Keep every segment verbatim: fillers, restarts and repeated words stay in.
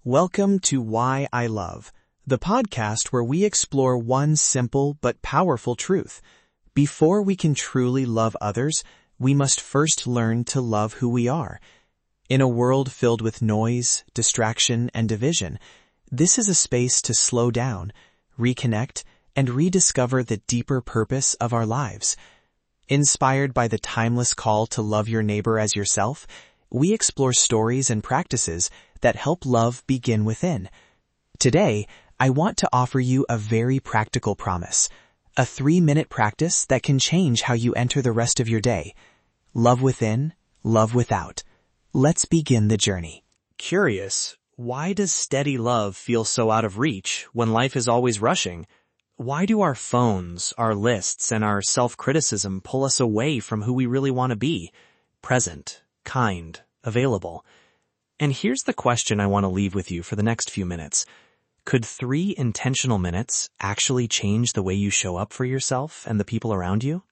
Welcome to Why I Love, the podcast where we explore one simple but powerful truth. Before we can truly love others, we must first learn to love who we are. In a world filled with noise, distraction, and division, this is a space to slow down, reconnect, and rediscover the deeper purpose of our lives. Inspired by the timeless call to love your neighbor as yourself, we explore stories and practices that help love begin within. Today, I want to offer you a very practical promise, a three-minute practice that can change how you enter the rest of your day. Love within, love without. Let's begin the journey. Curious, why does steady love feel so out of reach when life is always rushing? Why do our phones, our lists, and our self-criticism pull us away from who we really want to be? Present, kind, available. And here's the question I want to leave with you for the next few minutes. Could three intentional minutes actually change the way you show up for yourself and the people around you?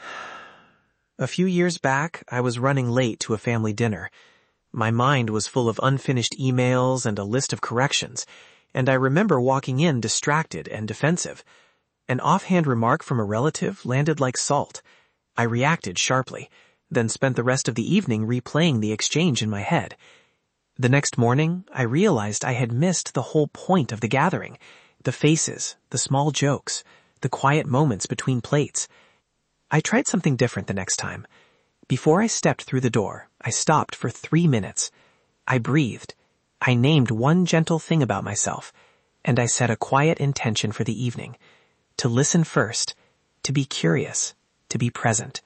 A few years back, I was running late to a family dinner. My mind was full of unfinished emails and a list of corrections, and I remember walking in distracted and defensive. An offhand remark from a relative landed like salt. I reacted sharply, then spent the rest of the evening replaying the exchange in my head. The next morning, I realized I had missed the whole point of the gathering. The faces, the small jokes, the quiet moments between plates. I tried something different the next time. Before I stepped through the door, I stopped for three minutes. I breathed. I named one gentle thing about myself, and I set a quiet intention for the evening. To listen first, to be curious, to be present.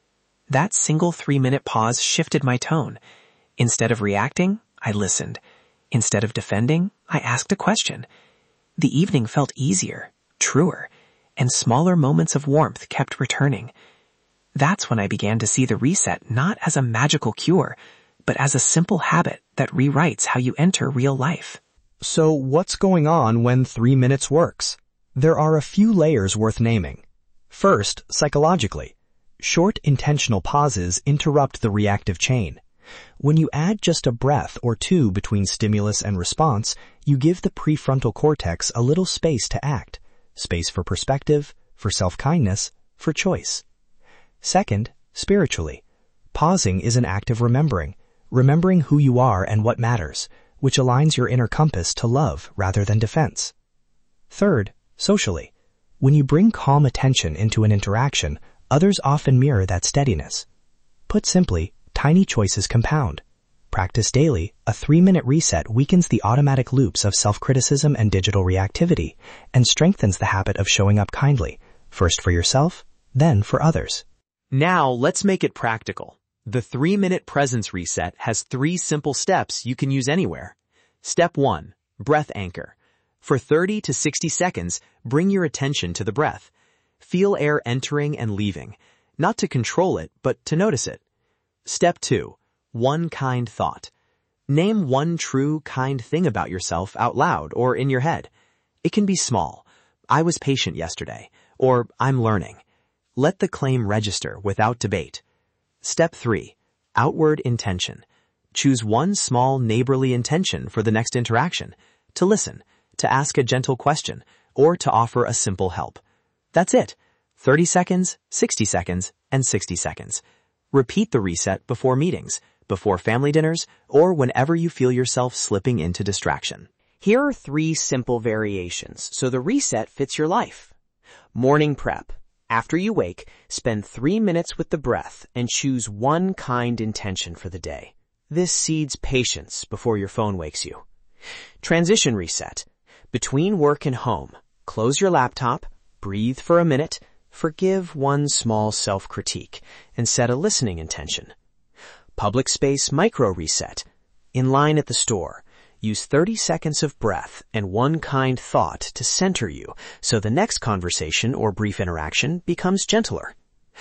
That single three-minute pause shifted my tone. Instead of reacting, I listened. Instead of defending, I asked a question. The evening felt easier, truer, and smaller moments of warmth kept returning. That's when I began to see the reset not as a magical cure, but as a simple habit that rewrites how you enter real life. So what's going on when three minutes works? There are a few layers worth naming. First, psychologically. Short, intentional pauses interrupt the reactive chain. When you add just a breath or two between stimulus and response, you give the prefrontal cortex a little space to act. Space for perspective, for self-kindness, for choice. Second, spiritually. Pausing is an act of remembering. Remembering who you are and what matters, which aligns your inner compass to love rather than defense. Third, socially. When you bring calm attention into an interaction, others often mirror that steadiness. Put simply, tiny choices compound. Practice daily, a three-minute reset weakens the automatic loops of self-criticism and digital reactivity, and strengthens the habit of showing up kindly, first for yourself, then for others. Now let's make it practical. The three-minute presence reset has three simple steps you can use anywhere. Step one, breath anchor. For thirty to sixty seconds, bring your attention to the breath. Feel air entering and leaving, not to control it, but to notice it. Step two, one kind thought. Name one true, kind thing about yourself out loud or in your head. It can be small. I was patient yesterday, or I'm learning. Let the claim register without debate. Step three, outward intention. Choose one small neighborly intention for the next interaction, to listen, to ask a gentle question, or to offer a simple help. That's it. thirty seconds, sixty seconds, and sixty seconds. Repeat the reset before meetings, before family dinners, or whenever you feel yourself slipping into distraction. Here are three simple variations so the reset fits your life. Morning prep. After you wake, spend three minutes with the breath and choose one kind intention for the day. This seeds patience before your phone wakes you. Transition reset. Between work and home, close your laptop, breathe for a minute, forgive one small self-critique, and set a listening intention. Public space micro-reset. In line at the store, use thirty seconds of breath and one kind thought to center you so the next conversation or brief interaction becomes gentler.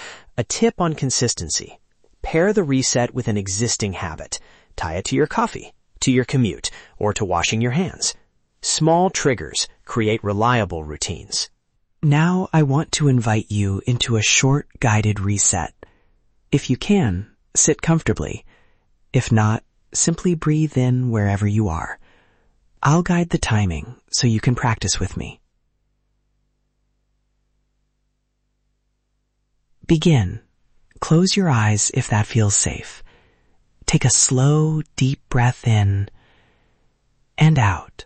A tip on consistency. Pair the reset with an existing habit. Tie it to your coffee, to your commute, or to washing your hands. Small triggers create reliable routines. Now I want to invite you into a short guided reset. If you can, sit comfortably. If not, simply breathe in wherever you are. I'll guide the timing so you can practice with me. Begin. Close your eyes if that feels safe. Take a slow, deep breath in and out.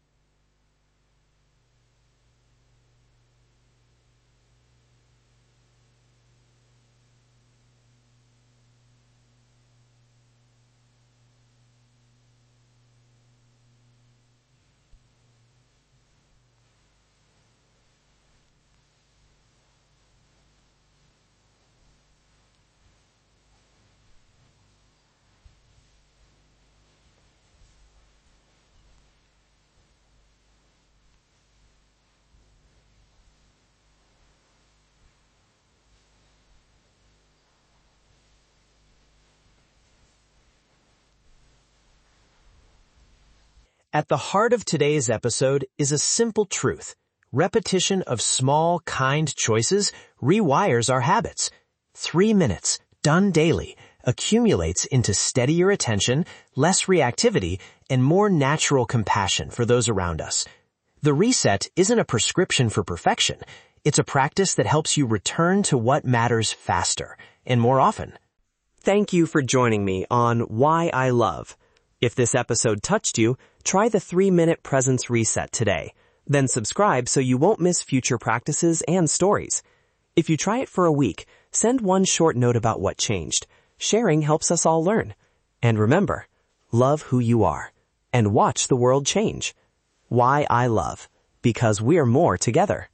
At the heart of today's episode is a simple truth. Repetition of small, kind choices rewires our habits. Three minutes, done daily, accumulates into steadier attention, less reactivity, and more natural compassion for those around us. The reset isn't a prescription for perfection. It's a practice that helps you return to what matters faster and more often. Thank you for joining me on Why I Love. If this episode touched you, try the three-minute presence reset today. Then subscribe so you won't miss future practices and stories. If you try it for a week, send one short note about what changed. Sharing helps us all learn. And remember, love who you are and watch the world change. Why I Love, because we're more together.